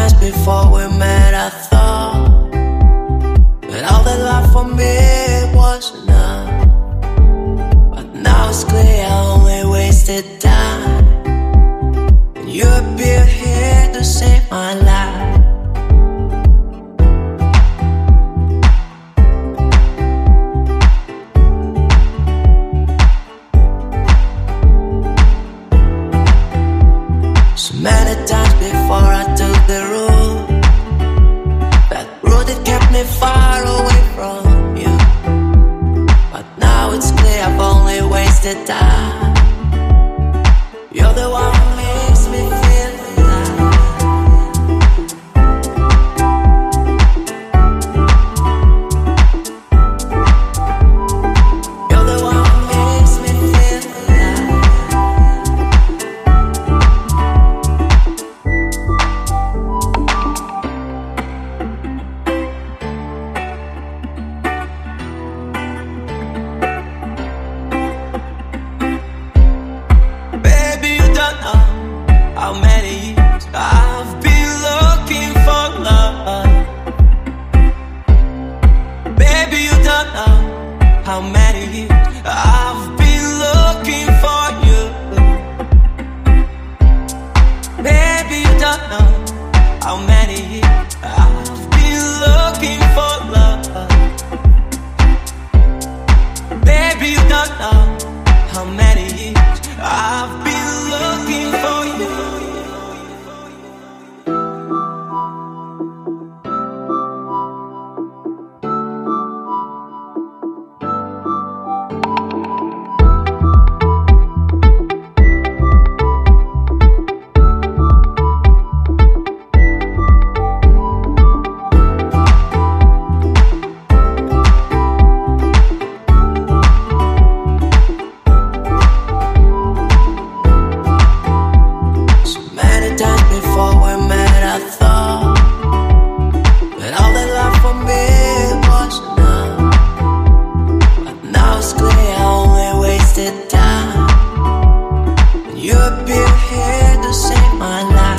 times before we met, I thought that all that love for me was enough. But now it's clear I only wasted time, and you appeared here to save my life. So many times before I took the road, that road that kept me far away from you. But now it's clear I've only wasted time. You're the one who makes me feel alive. You're the one who makes me feel alive. Baby, you don't know how many years I've been looking for love. Baby, you don't know how many years I've been looking for you. Baby, you don't know how many years I've been looking for love. Baby, you don't know how many years I've been looking for you. So many times before we met, I thought that all that love for me was enough. But now it's clear I only wasted time, and you appeared here to save my life.